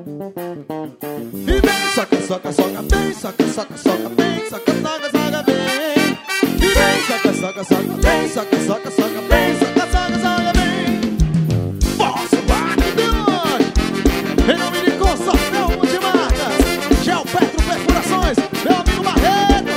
E vem, soca, soca, soca, bem, soca, soca, soca, bem, soca, soca, soca, bem. E vem, soca, soca, soca, bem, soca, soca, soca, bem, soca, soca, soca, bem. Posso bater de hoje. Em nome de Consórcio Multimarcas, Gel Petro Perfurações, meu amigo Barreto.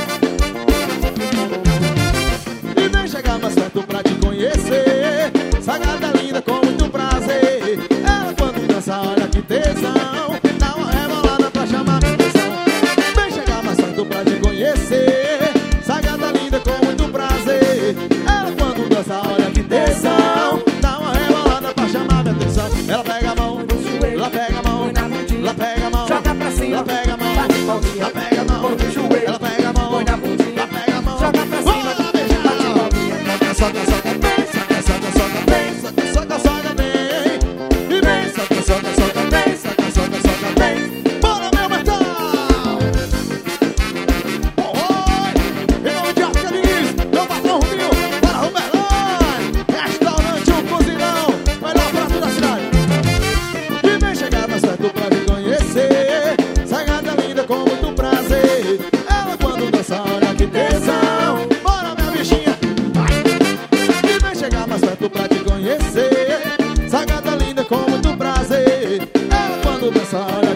E vem chegar mais perto pra te conhecer, essa gata linda com muito prazer. Ela quando dança, olha que tesão, dá uma rebolada pra chamar minha atenção. Vem chegar mais perto pra te conhecer, essa gata linda com muito prazer. Ela quando dança, olha que tesão, dá uma rebolada pra chamar minha atenção. Ela pega a mão, ela pega a mão, ela pega a mão, joga pra cima, ela pega a mão, bate palminha, ela pega a mão, põe no joelho, ela pega a mão, põe na bundinha, ela pega a mão, joga pra cima, bate palminha, soca, soca, bem, soca, soca, soca, bem, soca, soca, soca, bem. E vem, soca, soca, soca, bem, soca, soca, soca, bem. Bora, meu Bertão! Oi! Em nome de Arcadis, meu patrão Rubinho, para Ruberlândia, restaurante O Cozinhão, melhor prato da cidade. E vem chegar mais perto pra me conhecer, essa gata linda com muito prazer. Ela quando dança, olha que tesão. Bora, minha bichinha! E vem chegar mais perto pra te conhecer, essa gata linda com muito prazer. Ela quando dança, olha